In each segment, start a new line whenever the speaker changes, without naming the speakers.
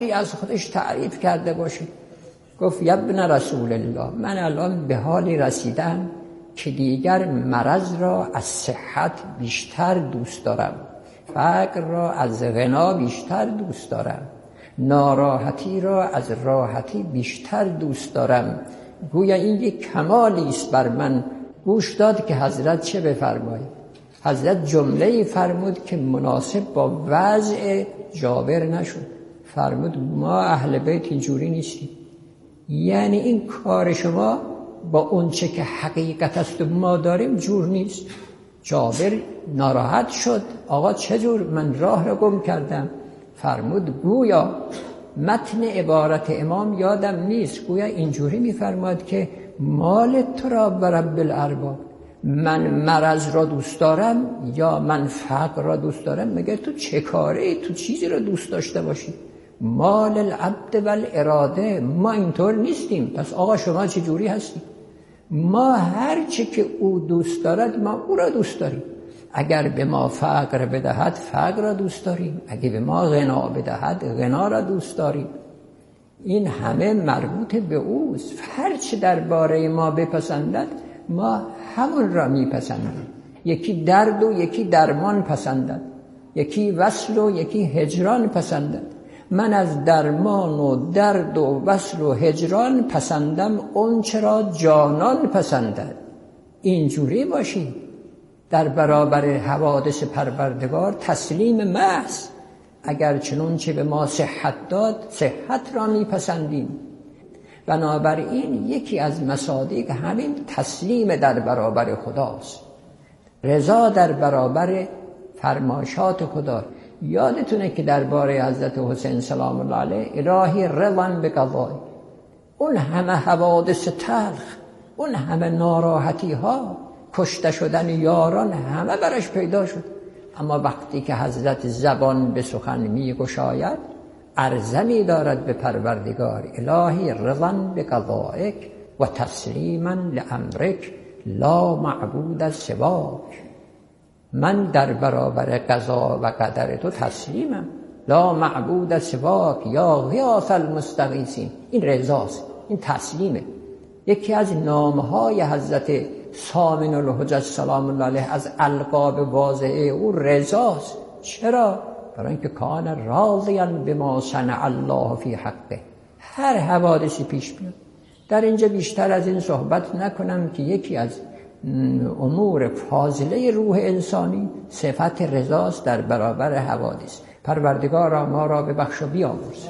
از خودش تعریف کرده باشه. گفت یا ابن رسول الله، من الان به حالی رسیدم که دیگر مرض را از صحت بیشتر دوست دارم، فقر را از غنا بیشتر دوست دارم، ناراحتی را از راحتی بیشتر دوست دارم. گویا این یک کمالی است بر من. گوش داد که حضرت چه بفرماید. حضرت جمله‌ای فرمود که مناسب با وضع جابر نشد. فرمود ما اهل بیت اینجوری نیستیم، یعنی این کار شما با اون چه که حقیقت است و ما داریم جور نیست. جابر ناراحت شد، آقا چجور؟ من راه را گم کردم. فرمود گویا متن عبارت امام یادم نیست، گویا اینجوری میفرماد که مال تو را برب الارباب، من مرض را دوست دارم یا من فقر را دوست دارم؟ مگه تو چه کاره؟ تو چیزی را دوست داشته باشی؟ مال العبد والاراده، ما اینطور نیستیم. پس آقا شما چه جوری هستی؟ ما هر چی که او دوست دارد ما او را دوست داریم. اگر به ما فقر بدهد فقر را دوست داریم، اگر به ما غنا بدهد غنا را دوست داریم. این همه مربوط به اوست. هر چی درباره ما بپسندد ما همون را میپسندیم. یکی درد و یکی درمان پسندد، یکی وصل و یکی هجران پسندد. من از درمان و درد و وصل و هجران پسندم اون چرا جانان پسندد. اینجوری باشی در برابر حوادث پروردگار تسلیم محض. اگر چنون چه به ما صحت داد صحت را میپسندیم. بنابراین یکی از مصادیق همین تسلیم در برابر خداست، رضا در برابر فرمایشات خدا. یادتونه که درباره حضرت حسین سلام الله علیه الهی رضا بقضای، اون همه حوادث تلخ، اون همه ناراحتی ها، کشته شدن یاران همه برش پیدا شد، اما وقتی که حضرت زبان به سخن می گشاید عرضه می دارد به پروردگار الهی رضا بقضایک و تسلیما لامرک لا معبود سواک. من در برابر قضا و قدر تو تسلیمم، لا معبود سواک یا غیاث المستغیثین. این رضاست، این تسلیمه. یکی از نامهای حضرت سامن الحجج سلام الله علیه از القاب واضحه او رضاست. چرا؟ برای اینکه کان راضیا بما صنع الله فی حقه. هر حوادثی پیش بیاد. در اینجا بیشتر از این صحبت نکنم که یکی از امور فاضله روح انسانی صفت رضاست در برابر حوادث. پروردگارا ما را ببخش و بیامرز،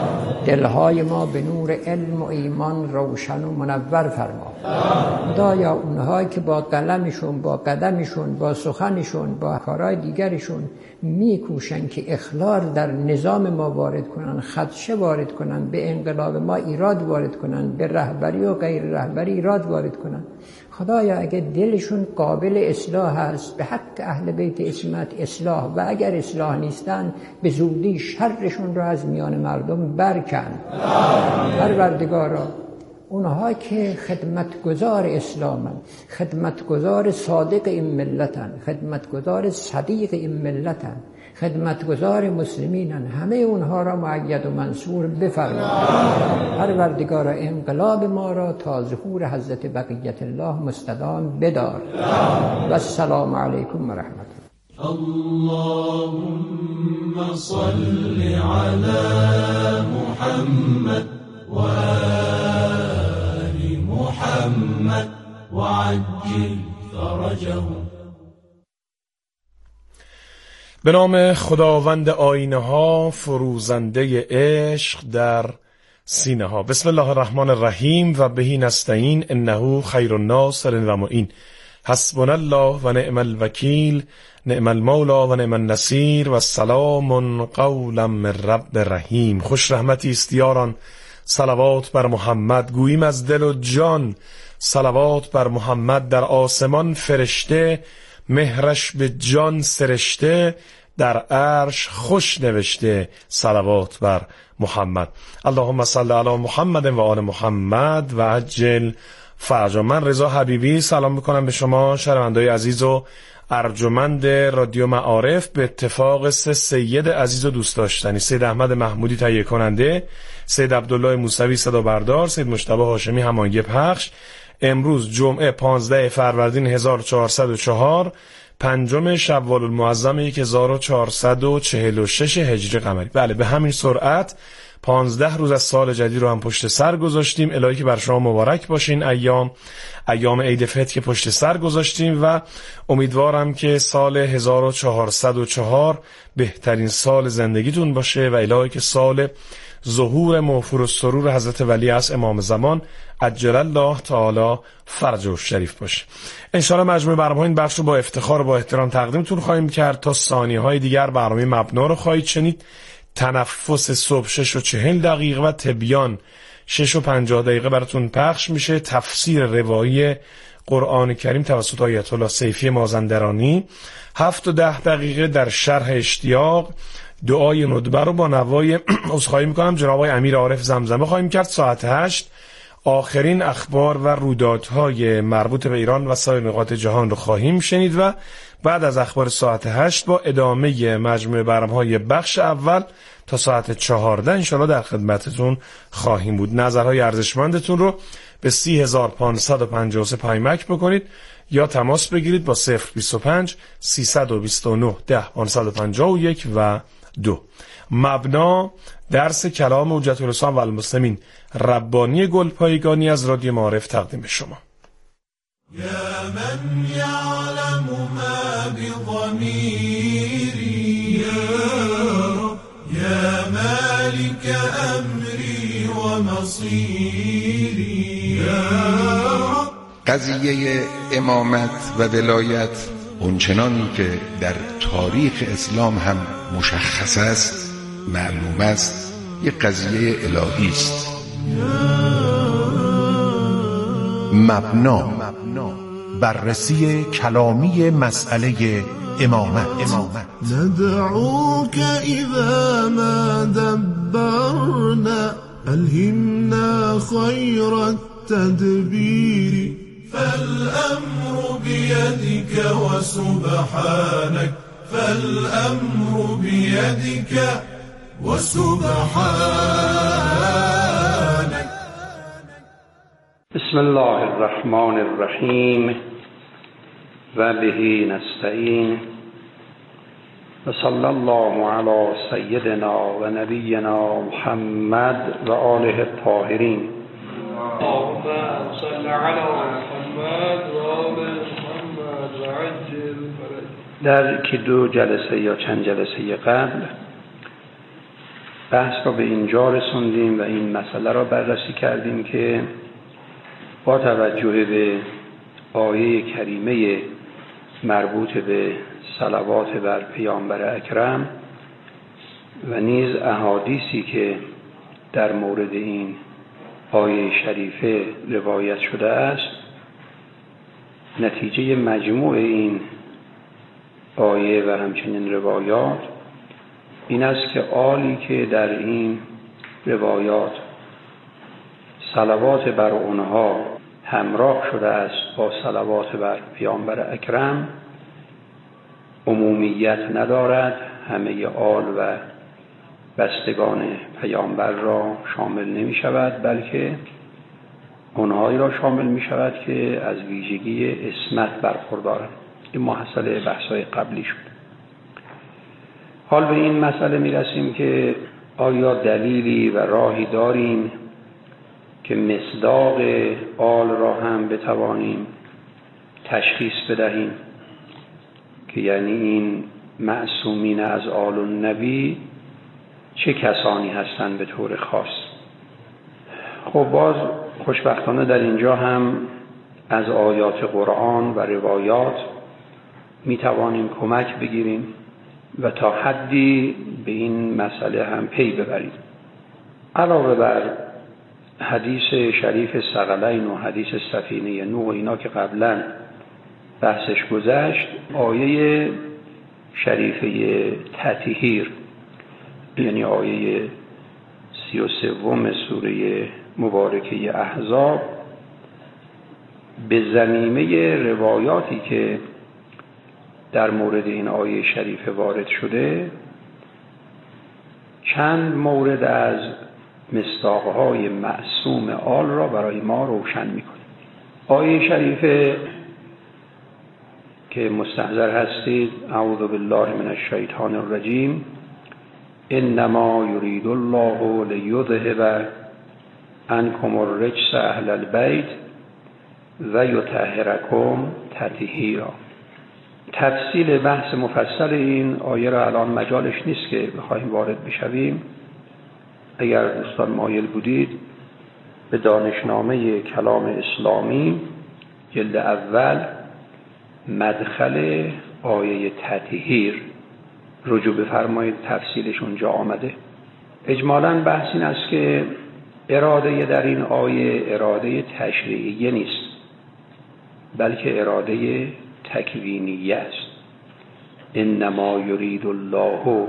دلهای ما به نور علم و ایمان روشن و منور فرما. خدایا اونهایی که با قلمشون، با قدمشون، با سخنشون، با کارهای دیگرشون میکوشن که اخلال در نظام ما وارد کنن، خدشه وارد کنن، به انقلاب ما ایراد وارد کنن، به رهبری و غیر رهبری ایراد وارد کنن، خدایا اگه دلشون قابل اصلاح هست به حق اهل بیت عصمت اصلاح، و اگر اصلاح نیستن به زودی شرشون را از میان مردم برکن. پروردگارا اونها که خدمتگزار اسلامن، خدمتگزار صادق این ملتن، خدمتگزار صدیق این ملتن، خدمتگزار مسلمینن، همه اونها را مؤید و منصور بفرما. پروردگارا انقلاب ما را تا ظهور حضرت بقیت الله مستدام بدار. و السلام علیکم و رحمت الله.
اللهم صل على محمد و آل محمد وعجل فرجهم.
به نام خداوند آینه ها، فروزنده عشق در سینه ها. بسم الله الرحمن الرحیم و بهی نستعین انه خیر الناصر و معین. حسبنا الله و نعم الوکیل، نعم المولا و نعم النصیر و سلام قولا من رب رحیم. خوش رحمتی است یاران، صلوات بر محمد گوییم از دل و جان. صلوات بر محمد در آسمان فرشته، مهرش به جان سرشته، در عرش خوش نوشته. صلوات بر محمد. اللهم صل علی محمد و آل محمد و عجل فرجا. من رضا حبیبی سلام میکنم به شما شنوندگان عزیز و ارجمند رادیو معارف به اتفاق 3 سید عزیز و دوست داشتنی: سید احمد محمودی تهیه کننده، سید عبدالله موسوی صدا بردار، سید مجتبی هاشمی هماهنگ پخش، امروز جمعه 15 فروردین 1404، 5 شوال المعظم 1446 هجری قمری. بله، به همین سرعت 15 روز از سال جدید رو هم پشت سر گذاشتیم. الهی که بر شما مبارک باشین ایام عید فطر که پشت سر گذاشتیم و امیدوارم که سال 1404 بهترین سال زندگیتون باشه و الهی که سال ظهور موفور السرور حضرت ولی عصر امام زمان عجل الله تعالی فرجه الشریف باشه. انشاءالله مجموع برنامه‌ها این بخش رو با افتخار و با احترام تقدیمتون خواهیم کرد. تا ثانیه‌های دیگر برنامه مبنا رو خواهید شنید. تنفس صبح 6:40 و تبیان 6:50 براتون پخش میشه. تفسیر روایی قرآن کریم توسط آیت الله سیفی مازندرانی. 7:10 در شرح اشتیاق دعای ندبه رو با نوای عذرخواهی میکنم جناب آقای امیر عارف زمزمه خواهیم کرد. ساعت 8 آخرین اخبار و رویدادهای مربوط به ایران و سایر نقاط جهان رو خواهیم شنید و بعد از اخبار ساعت 8 با ادامه مجموعه برنامه‌های بخش اول تا ساعت 14 انشاءالله در خدمتتون خواهیم بود. نظرهای ارزشمندتون رو به 30553 پیامک بکنید یا تماس بگیرید با 025 329 10551 و 2. مبنا درس کلام حجت الاسلام و المسلمین ربانی گلپایگانی از رادیو معارف تقدیم به شما.
یا من یعلم ما بضمیری یا مالک امری و مصیری.
قضیه امامت و ولایت اونچنانی که در تاریخ اسلام هم مشخص است، معلوم است، یک قضیه الهی است.
مبنا، بررسی کلامی مسئله امامت.
ندعوك اذا ما دبرنا الهمنا خير التدبير فالامر بيدك وسبحانك فالامر بيدك وسبحانك.
بسم الله الرحمن الرحیم و به نستعین و صلی الله علی سیدنا و نبینا محمد و آله الطاهرین.
اللهم صل علی محمد و آل محمد و عجل فرج.
در که 2 جلسه یا چند جلسه قبل بحث را به اینجا رسوندیم و این مسئله را بررسی کردیم که با توجه به آیه کریمه مربوط به صلوات بر پیامبر اکرم و نیز احادیثی که در مورد این آیه شریفه روایت شده است، نتیجه مجموع این آیه و همچنین روایات این است که آلی که در این روایات صلوات بر اونها همراه شده است با صلوات بر پیامبر اکرم عمومیت ندارد، همه آل و بستگان پیامبر را شامل نمی شود، بلکه اونهایی را شامل می شود که از ویژگی عصمت برخوردارند. این محصل بحث‌های قبلی شد. حال به این مسئله می رسیم که آیا دلیلی و راهی داریم که مصداق آل را هم بتوانیم تشخیص بدهیم که یعنی این معصومین از آل النبی چه کسانی هستند به طور خاص. خب باز خوشبختانه در اینجا هم از آیات قرآن و روایات می توانیم کمک بگیریم و تا حدی به این مسئله هم پی ببریم. علاوه بر حدیث شریف ثقلین و حدیث سفینه نوح اینا که قبلا بحثش گذشت، آیه شریفه تطهیر یعنی آیه 33 سوره مبارکه احزاب به ضمیمه روایاتی که در مورد این آیه شریف وارد شده چند مورد از مصداقهای معصوم آل را برای ما روشن میکنه. آیه شریفه که مستحضر هستید، اعوذ بالله من الشیطان الرجیم، انما یرید الله لیذهب عنکم الرجس اهل البیت و یطهرکم تطهیرا. تفصیل بحث مفصل این آیه را الان مجالش نیست که بخوایم وارد بشویم. اگر دوستان مایل بودید به دانشنامه کلام اسلامی جلد اول مدخل آیه تطهیر رجوع بفرمایید، تفصیلش اونجا آمده. اجمالاً بحث این است که اراده در این آیه اراده تشریعیه نیست، بلکه اراده تکوینیه است. انما یرید الله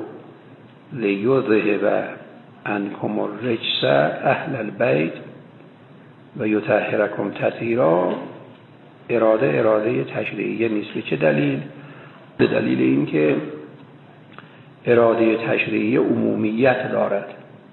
لیذهب عنکم الرجس اهل البیت و یطهرکم تطهیرا. اراده تشریعیه نیست. به چه دلیل؟ به دلیل اینکه اراده تشریعیه عمومیت دارد.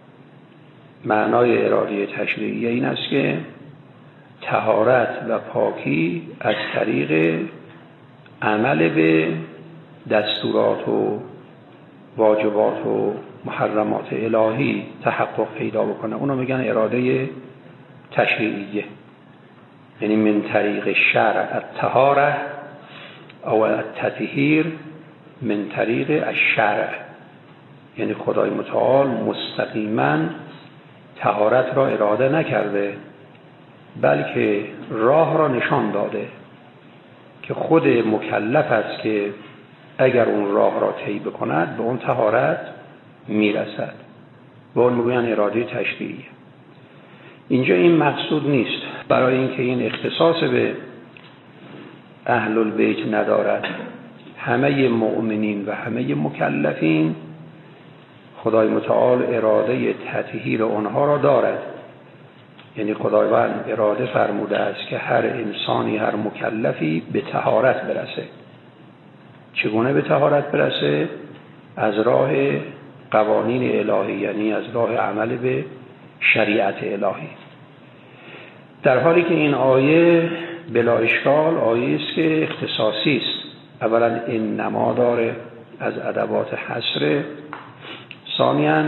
معنای اراده تشریعیه این است که طهارت و پاکی از طریق عمل به دستورات و واجبات و محرمات الهی تحقق پیدا بکنه. اونو میگن اراده تشریعیه، یعنی من طریق شرع الطهاره او التطهیر من طریق الشرع، یعنی خدای متعال مستقیما طهارت را اراده نکرده، بلکه راه را نشان داده که خود مکلف است که اگر اون راه را طی بکند به اون طهارت میرسد. به اون میگوین اراده تشریعیه. اینجا این مقصود نیست، برای اینکه این اختصاص به اهل البیت ندارد. همه مؤمنین و همه مکلفین خدای متعال اراده تطهیر آنها را دارد. یعنی خداوند اراده فرموده است که هر انسانی، هر مکلفی به طهارت برسه. چگونه به طهارت برسه؟ از راه قوانین الهی، یعنی از راه عمل به شریعت الهی. در حالی که این آیه بلا اشکال آیه است که اختصاصی است. اولا انما داره، از ادوات حصر. ثانیاً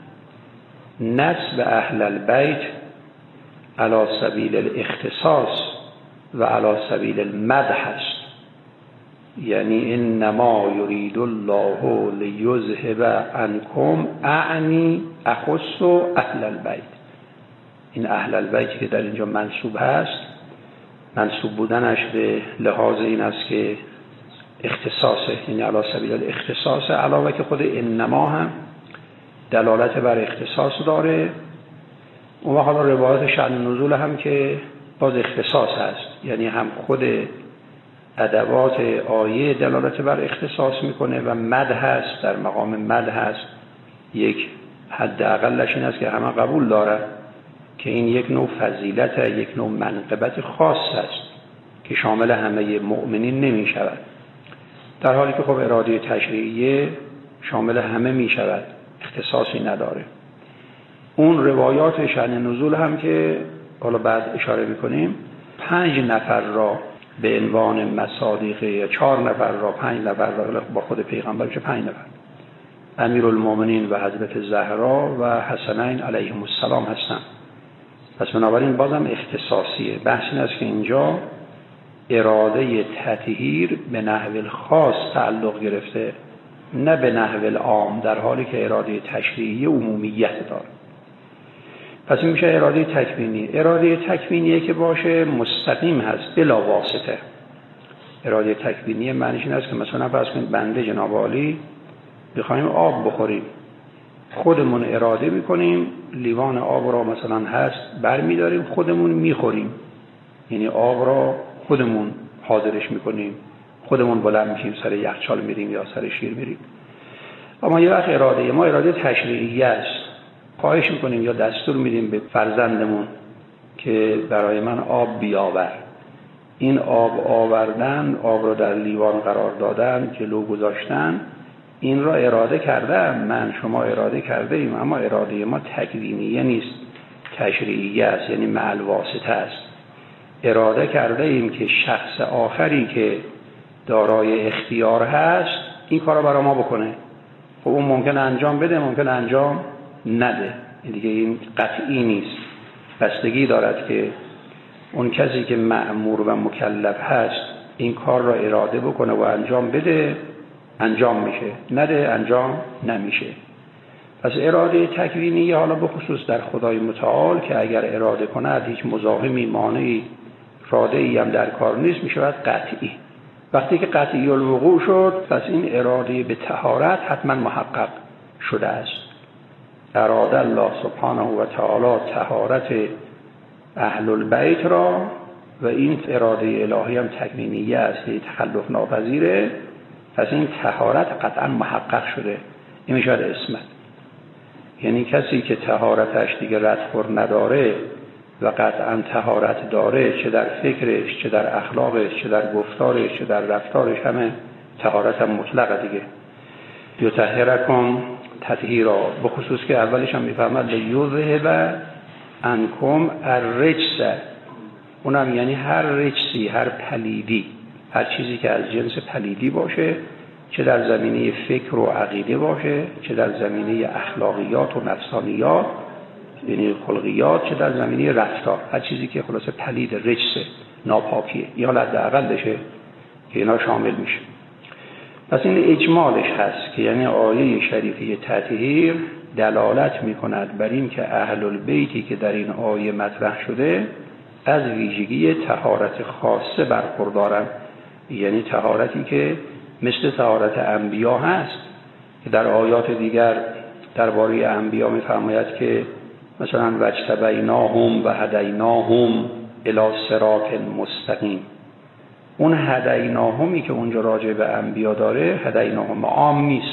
نسب اهل البیت علی سبیل الاختصاص و علی سبیل المدح است. یعنی انما یرید الله لیذهب عنکم اعنی اخص اهل البیت. این اهل البیت که در اینجا منصوب هست، منصوب بودنش به لحاظ این است که اختصاصه، یعنی علی سبیل الاختصاص، علاوه که خود انما هم دلالت بر اختصاص داره. اون وقت حالا روایت شأن نزول هم که باز اختصاص هست، یعنی هم خود ادوات آیه دلالت بر اختصاص میکنه و مدح هست، در مقام مدح هست. یک حد اقلش این است که همه قبول داره که این یک نوع فضیلت، یک نوع منقبت خاص است که شامل همه مؤمنین نمی شود، در حالی که خب اراده تشریعیه شامل همه می شود، اختصاصی نداره. اون روایات شأن نزول هم که حالا بعد اشاره میکنیم 5 نفر را به عنوان مصادیق، یا 4 نفر را، 5 نفر را با خود پیغمبر بشه 5 نفر، امیرالمومنین و حضرت زهرا و حسنین علیهم السلام هستند. پس بنابراین بازم اختصاصیه. بحث این است که اینجا اراده تطهیر به نحو خاص تعلق گرفته، نه به نحو عام، در حالی که اراده تشریعی عمومیت داره. پس این میشه اراده تکوینی. اراده تکوینیه که باشه مستقیم هست بلا واسطه. اراده تکوینی معنیش این است که مثلا فرض کنید بنده جناب عالی بخوایم آب بخوریم، خودمون اراده میکنیم لیوان آب را مثلا هست برمیداریم خودمون میخوریم، یعنی آب را خودمون حاضرش میکنیم، خودمون بلند میشیم سر یخچال میریم یا سر شیر میریم. اما یه وقت اراده ما اراده تشریعی است، خواهش میکنیم یا دستور میدیم به فرزندمون که برای من آب بیاور، این آب آوردن، آب رو در لیوان قرار دادن، جلو گذاشتن، این را اراده کردم من، شما اراده کرده ایم، اما اراده ما تکوینیه نیست، تشریعیه است، یعنی مع الواسطه است. اراده کرده ایم که شخص آخری که دارای اختیار هست این کار را برای ما بکنه. خب اون ممکنه انجام بده، ممکنه انجام نده، دیگه این قطعی نیست، بستگی دارد که اون کسی که مأمور و مکلف هست این کار را اراده بکنه و انجام بده، انجام میشه، نده انجام نمیشه. پس اراده تکوینی حالا به خصوص در خدای متعال که اگر اراده کند هیچ مزاحمی مانعی رادعی هم در کار نیست، میشود قطعی. وقتی که قطعی الوقوع شد پس این اراده به طهارت حتما محقق شده است. اراده الله سبحانه و تعالی طهارت اهل البیت را و این اراده الهی هم تکوینیه است، تخلف ناپذیره، پس این طهارت قطعا محقق شده. این میشود عصمت. یعنی کسی که طهارتش دیگه ردخور نداره و قطعا طهارت داره، چه در فکرش، چه در اخلاقش، چه در گفتارش، چه در رفتارش، همه طهارت هم مطلقه دیگه. یطهرکم تطهیرا، به خصوص که اولش هم میفهمد لیذهب عنکم الرجس، اونم یعنی هر رجسی، هر پلیدی، هر چیزی که از جنس پلیدی باشه، چه در زمینه فکر و عقیده باشه، چه در زمینه اخلاقیات و نفسانیات یعنی خلقیات، چه در زمینه رفتار، هر چیزی که خلاصه پلید، رجس، ناپاکیه، یا حداقل بشه که اینا شامل میشه. پس این اجمالش هست که یعنی آیه شریفه تطهیر دلالت میکند بر این که اهل البیتی که در این آیه مطرح شده از ویژگی طهارت خاصه برخوردارن، یعنی طهارتی که مثل طهارت انبیا هست که در آیات دیگر درباره انبیا میفرماید که مثلا واجتبیناهم و هدیناهم الی صراط مستقیم. اون هدیناهمی که اونجا راجع به انبیا داره هدیناهم عام نیست،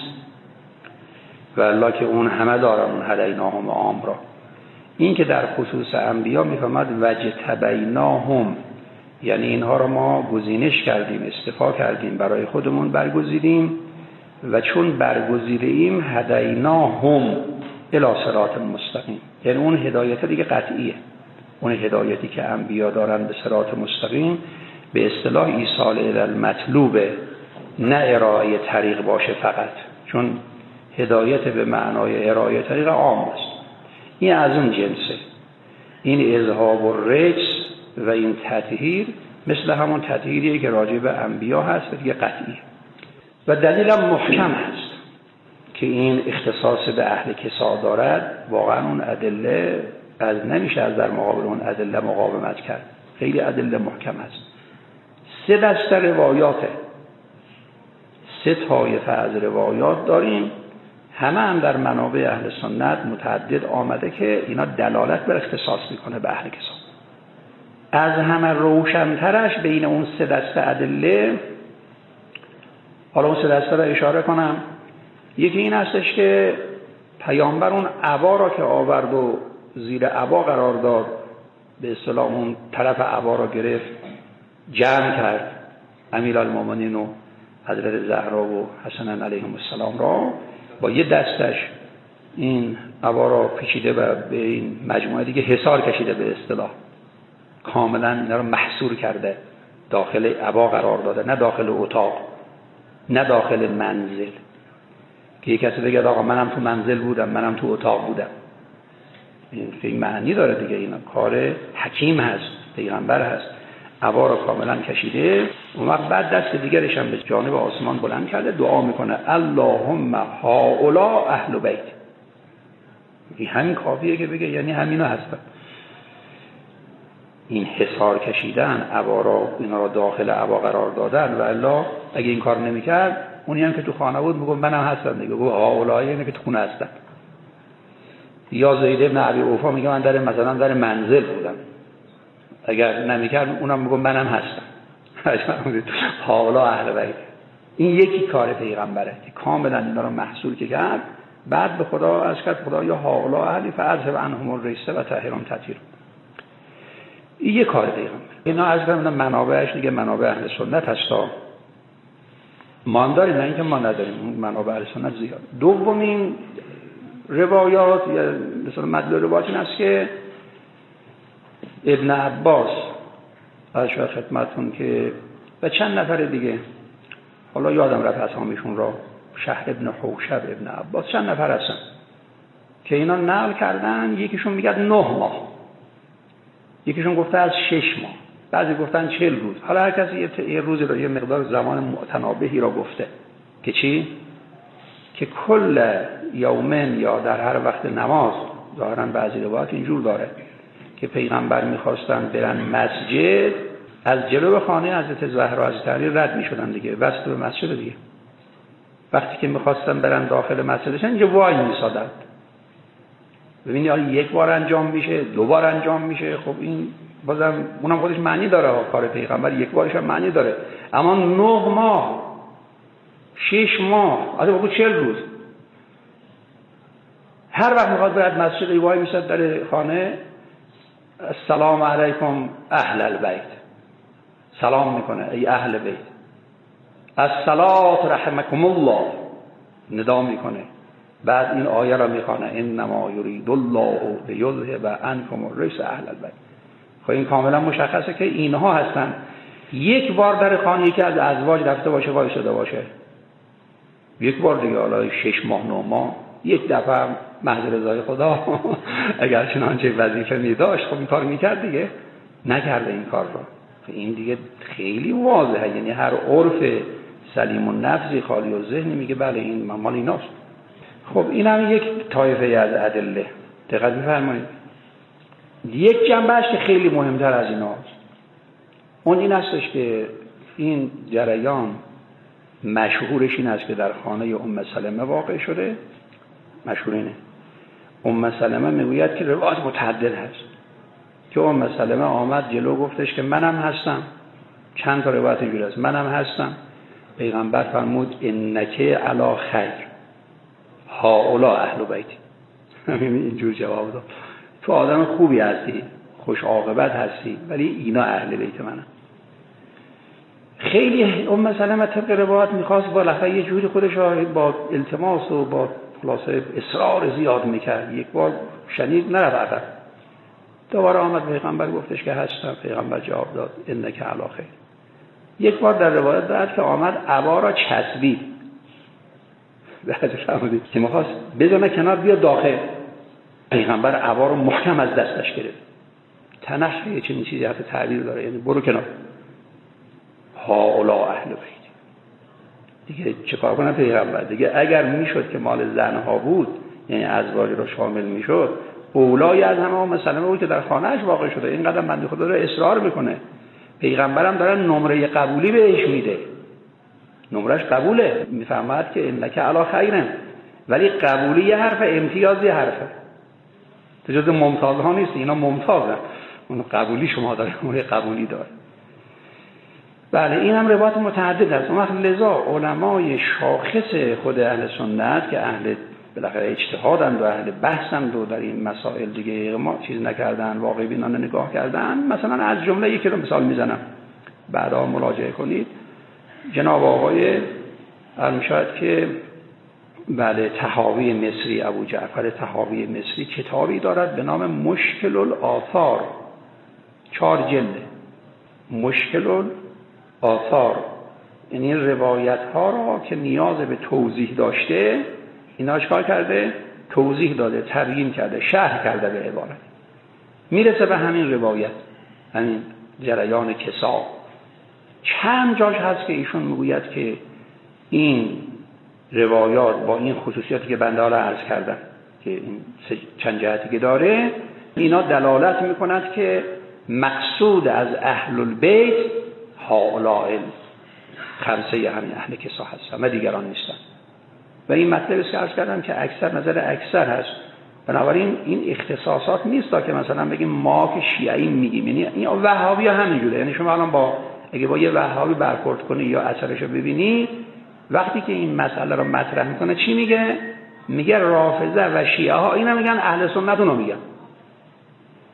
والله که اون همه دارن اون هدیناهم عام را. این که در خصوص انبیا میفرماد واجتبیناهم، یعنی اینها را ما گزینش کردیم، اصطفا کردیم، برای خودمون برگزیدیم و چون برگزیده ایم هدیناهم الی صراط مستقیم، یعنی اون هدایت دیگه قطعیه. اون هدایتی که انبیا دارن به صراط مستقیم به اصطلاح ایصال الی المطلوب، نه ارائه طریق باشه فقط، چون هدایت به معنای ارائه طریق عام است. این از اون جنسه. این اذهاب الرجس و این تطهیر مثل همون تطهیریه که راجع به انبیا هست و دیگه قطعیه. و دلیلم محکم هست که این اختصاص به اهل کسا دارد. واقعا اون ادله از نمیشه از در مقابل اون ادله مقاومت کرد، خیلی ادله محکم هست. 3 دسته روایاته، 3 طایفه از روایات داریم، همه هم در منابع اهل سنت متعدد آمده که اینا دلالت بر اختصاص میکنه به اهل کسا. از همه روشنترش بین اون 3 دسته ادله، حالا اون 3 دسته رو اشاره کنم. یکی این هستش که پیامبر اون عبا را که آورد و زیر عبا قرار داد، به اصطلاح اون طرف عبا را گرفت، جمع کرد امیرالمومنین و حضرت زهرا و حسن علیهم السلام را، با یه دستش این عبا را پیچیده و به این مجموعه دیگه حصار کشیده، به اصطلاح کاملا اینا را محصور کرده، داخل عبا قرار داده، نه داخل اتاق، نه داخل منزل، که یک کسی بگه آقا منم تو منزل بودم، منم تو اتاق بودم. این معنی داره دیگه، اینا کار حکیم هست، پیغمبر هست. عبا را کاملا کشیده و بعد دست دیگرش هم به جانب آسمان بلند کرده، دعا میکنه اللهم هؤلاء اهل بیت. این همین کافیه که بگه یعنی همینا هستن. این حصار کشیدن، عبا را اینا را داخل عبا قرار دادن، و الا اگه این کار نمیکرد اونی هم که تو خانه بود میگم منم هستم دیگه، گفت هؤلاء اینه که تو خونه هستن. یا زید بن ابی اوفا میگه من مثلا در منزل بودم، اگر نمیکرد اونم میگم منم هستم. حالا اهل بیت. این یکی کار پیغمبره که کاملا اینا رو محصول کرد، بعد به خدا از کرد خدا یا حالا اهلی فاذهب عنهم الرجس و طهرهم تطهیرا. یه کار پیغمبر. اینا از کردن منابعش دیگه منابع اهل سنت هستا. ما هم داریم، نه اینکه ما نداریم، منابع اهل سنت زیاد. دومین روایات یا مثلا مدلول روایات این است که ابن عباس از خدمتتون که و چند نفر دیگه، حالا یادم رفت اسامیشون را، شهر ابن حوشب، ابن عباس، چند نفر هستن که اینا نقل کردن. یکیشون میگه 9 ماه، یکیشون گفته از 6 ماه، بعضی گفتن 40 روز. حالا هر کسی یه روزی رو، یه مقدار زمان متنابهی را گفته که چی؟ که کل یومن یا در هر وقت نماز، ظاهرا بعضی روایات اینجور داره که پیغمبر میخواستن برن مسجد، از جلو خانه حضرت زهرا حضرت علی رد میشدن دیگه، وسط به مسجد دیگه. وقتی که میخواستن برن داخل مسجدشن اینجا وای میسادن. ببینید حالا یک بار انجام میشه، 2 بار انجام میشه، خب این بازم اونم خودش معنی داره، کار پیغمبر یک بارش هم معنی داره. اما 9 ماه، 6 ماه، از بگو 40 روز، هر وقت میخواد برد مسجد وای میساد در خانه، السلام علیکم اهل البیت، سلام میکنه ای اهل بیت، الصلاة رحمکم الله ندا میکنه. بعد این آیه را میخوانه انما یرید الله لیذهب عنکم الرجس اهل البیت. خب این کاملا مشخصه که اینها هستن. یک بار در خانه یکی از ازواج رفته باشه، وایساده باشه، یک بار دیگه، حالا 6 ماه 9 ماه، یک دفعه محض رضای خدا اگر چنانچه وظیفه میداشت خب این کار میکرد دیگه، نکرده این کار رو. این دیگه خیلی واضحه، یعنی هر عرف سلیم النفسی خالی و ذهنی میگه بله این مال ایناست. خب این هم یک طایفه از ادله. دقت می‌فرمایید. یک جنبهش که خیلی مهمتر از ایناست، اون این هستش که این جریان مشهورش این است که در خانه ام سلمه واقع شده. مشهور اینه، ام سلمه میگوید که روایت متعدد هست که ام سلمه آمد جلو گفتش که منم هستم. چند تا روایت اینجوری است، منم هستم. پیغمبر فرمود انک علی خیر هؤلاء اهل بیتی. اینجور جواب داد تو آدم خوبی هستی، خوش عاقبت هستی، ولی اینا اهل بیت منن. خیلی ام سلمه طبق روایت میخواست بالاخره یه جوری خودش با التماس و با خلاصه اصرار زیاد میکرد. یک بار شنید نرفت عقب، دوباره آمد پیغمبر گفتش که هستم. پیغمبر جواب داد انک علی خیر. یک بار در روایت داد که آمد عبا را چسبید، فهمیدید که میخواست بزنه کنار بیا داخل. پیغمبر عبا رو محکم از دستش گرفت. تنح یه چنین چیزی حتی تعبیر داره، یعنی برو کنار. هؤلاء اهل بیت. دیگه چه کار کنه پیغمبر؟ دیگه اگر میشد که مال زنها بود، یعنی ازواج رو شامل میشد، اولای از همه ام سلمه بود که در خانهش واقع شده. این قدم بنده خدا رو اصرار میکنه. پیغمبرم داره نمره قبولی بهش میده، نمرش قبوله، میفهمد که انک علی خیرن، ولی قبولی یه حرف، امتیازی حرفه. تو جز ممتاز ها نیست، اینا ممتازن، اون قبولی شما داره، نمره قبولی داره. بله این هم روایت متعدد است. اون وقت لذا علمای شاخص خود اهل سنت که اهل بالاخره اجتهادند و اهل بحثند و در این مسائل دیگه ما چیز نکردن، واقعی بینانه نگاه کردن. مثلا از جمله یکی رو مثال میزنم، بعدا مراجعه کنید. جناب آقای شاید که بله طحاوی مصری، ابو جعفر طحاوی مصری کتابی دارد به نام مشکل الآثار، 4 جلد. مشکل الآثار یعنی روایت ها را که نیاز به توضیح داشته اینا چکار کرده؟ توضیح داده، تبیین کرده، شرح کرده به عبارت. میرسه به همین روایت، همین جریان کسا. چند جاش هست که ایشون میگوید که این روایات با این خصوصیاتی که بنده ها عرض کردم که این چند جهتی که داره، اینا دلالت میکند که مقصود از اهل البیت هؤلاء خمسه همین اهل کسا هستن و دیگران نیستن. و این مطلب است که عرض کردم که اکثر نظر اکثر هست. بنابراین این اختصاصات نیست تا که مثلا بگیم ما که شیعی میگیم، یعنی این وهابی ها همینجوره. یعنی شما الان اگه با یه وهابی برخورد کنی یا اثرشو ببینی، وقتی که این مسئله رو مطرح میکنه چی میگه؟ میگه رافضه و شیعه ها اینا میگن اهل سنت اونو میگن.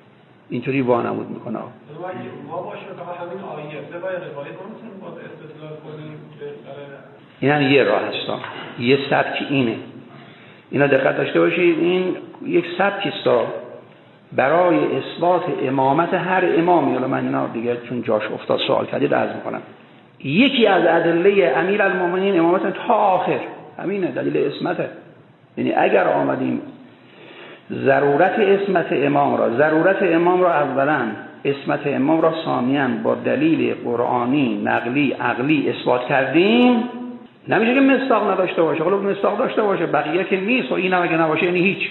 اینطوری وانمود میکنه.
ما باشه که همین آیه باید روایت کنیم با استدلال کنیم.
این هم یه راه هست، یه سبک اینه. اینا دقت داشته باشید، این یک سبکی است برای اثبات امامت هر امامی. حالا من اینا دیگه چون جاش افتاد سوال کردید عرض میکنم. یکی از ادله امیرالمومنین امامت تا آخر همینه، دلیل اسمته. یعنی اگر آمدیم ضرورت اسمت امام را اولا، اسمت امام را ثانیاً با دلیل قرآنی، نقلی، عقلی اثبات کردیم، نمیشه که مصداق نداشته باشه. حالا مصداق داشته باشه، بقیه که نیست، و این هم اگه نباشه یعنی هیچ.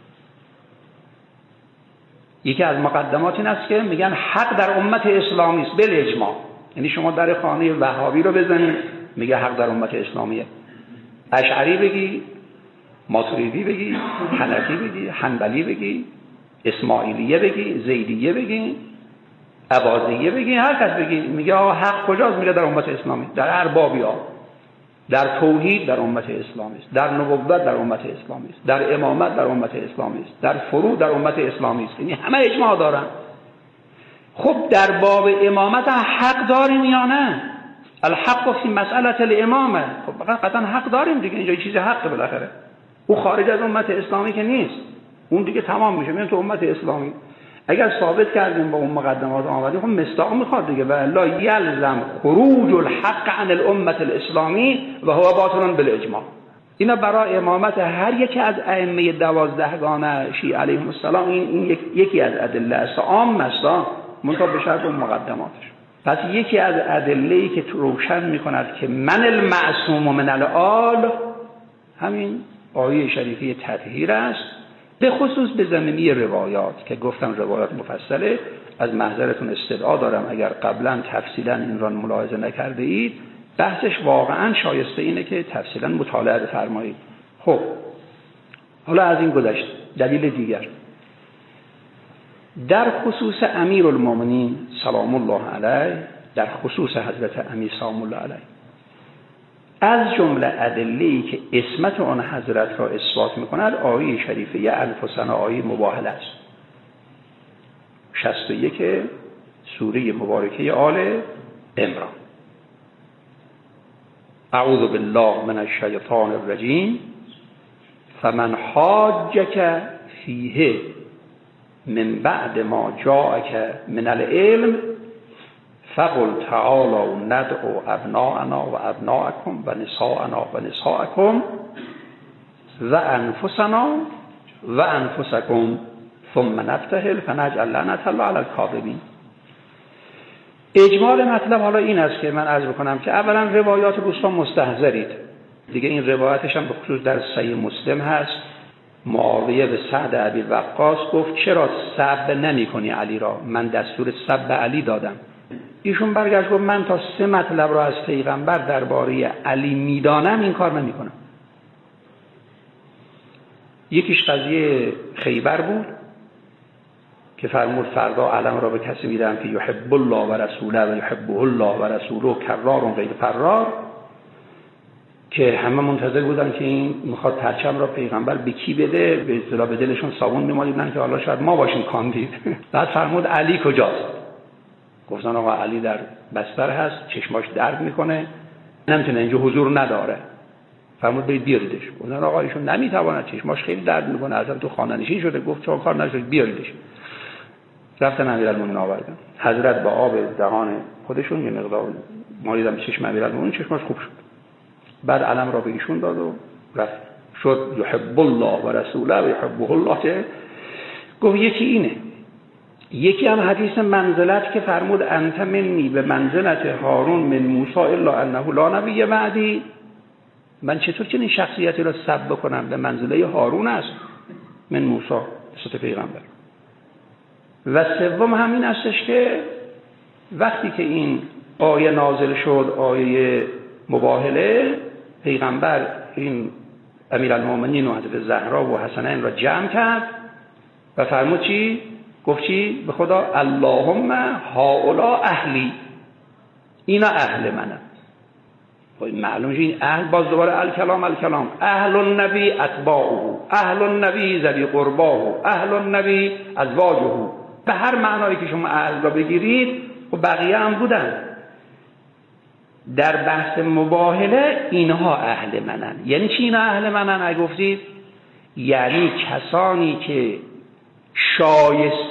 یکی از مقدمات این است که میگن حق در امت اسلامی است بالاجماع. یعنی شما در خانه وهابی رو بزنید میگه حق در امت اسلامیه. اشعری بگی، ماتریدی بگی، حنفی بگی، حنبلی بگی، اسماعیلیه بگی، زیدیه بگی، عباضیه بگی، هر کس بگی میگه حق کجاست؟ میگه در امت اسلامی، در اربابیا، در توحید در امت اسلامی است، در نبوت در امت اسلامی است، در امامت در امت اسلامی است، در فروع در امت اسلامی است. یعنی همه اجماع دارن. خب در باب امامت حق داریم یا نه؟ الحق فی مسئله الامامه. خب قطعا حق داریم دیگه، اینجا چیز حق بالاخره. او خارج از امت اسلامی که نیست، اون دیگه تمام میشه میاد تو امت اسلامی. اگر ثابت کردیم با اون مقدمات آمدیم، خب مصداق میخواد دیگه. و لا یلزم خروج الحق عن الامه الاسلامی و هو باطل بالاجماع. اینا برای امامت هر یکی از ائمه 12گانه شیعه علیهم السلام این یکی از ادله است، عام است، منتها به شرط اون مقدماتش. پس یکی از ادله‌ای که روشن میکند که من المعصوم من الآل، همین آیه شریفه تطهیر است، به خصوص به زمینه روایات که گفتم روایات مفصله. از محضرتون استدعا دارم اگر قبلا تفصیلا این را ملاحظه نکرده اید، بحثش واقعا شایسته اینه که تفصیلا مطالعه بفرمایید. خب حالا از این گذشت، دلیل دیگر در خصوص امیرالمومنین سلام الله علیه، در خصوص حضرت امیر سلام الله علیه، از جمله ادله‌ای که اسمت آن حضرت را اثبات می‌کند آیه شریفه انفسنا، آیه مباهله است، 61 سوره مبارکه آل عمران. اعوذ بالله من الشیطان الرجیم فمن حاجک فیه من بعد ما جاءک من العلم فقل تعالوا ندعو ابناءنا و ابناءکم و نساءنا و نساءکم و انفسنا و انفسکم ثم نبتهل فنجعل لعنة الله علی الکاذبین. اجمال مطلب حالا این است که من عرض بکنم که اولا روایات دوستان مستحضرید دیگه. این روایاتش هم به خصوص در صحیح مسلم هست. معاویه به سعد ابی وقاص گفت چرا سب نمی کنی علی را؟ من دستور سب علی دادم. ایشون برگشت گفت من تا 3 مطلب را از پیغمبر درباره علی میدانم این کار نمی کنم. یکیش قضیه خیبر بود که فرمود فردا علم را به کسی میدم که یحب الله و رسوله و یحبه الله و رسوله کرار غیر فرار، که همه منتظر بودن که این میخواد پرچم را پیغمبر به کی بده. به اصطلاح به دلشون صابون میمالیدن که حالا شاید ما باشیم کاندید. بعد فرمود علی کجاست؟ گفتن آقا علی در بستر هست، چشماش درد میکنه، نمیتونه اینجا حضور نداره. فرمود برید بیاریدش. گفتن آقا ایشون نمیتواند، چشماش خیلی درد میکنه، اصلا تو خانه نشین شده. گفت چون کار نشد بیاریدش. رفتن امیرالمومنین آوردن. حضرت با آب دهان خودشون یه مقدار مالیدن چشم امیرالمومنین، چشماش خوب شد. بعد علم را به ایشون داد و رفت. شد یحب الله و رسوله و یحبه الله. که گفت یکی اینه. یکی هم حدیث منزلت که فرمود انت منی به منزلت هارون من موسی الا انه لا نبی بعدی. من چطور چنین شخصیتی را سب بکنم؟ به منزله هارون است من موسی، صفت پیغمبر. و سوم همین استش که وقتی که این آیه نازل شد، آیه مباهله، پیغمبر این امیرالمومنین و حضرت زهرا و حسنین را جمع کرد و فرمود چی؟ گفت چی؟ به خدا اللهم هؤلاء اهلی، اینا اهل منم. معلوم که این اهل باز دوباره الکلام اهل النبی اتباعه، اهل النبی ذوی قرباه، اهل النبی ازواجه، به هر معنایی که شما اهل را بگیرید و بقیه هم بودن. در بحث مباهله اینها اهل منن. یعنی چی اینا اهل منن؟ اگه گفتید یعنی کسانی که شایسته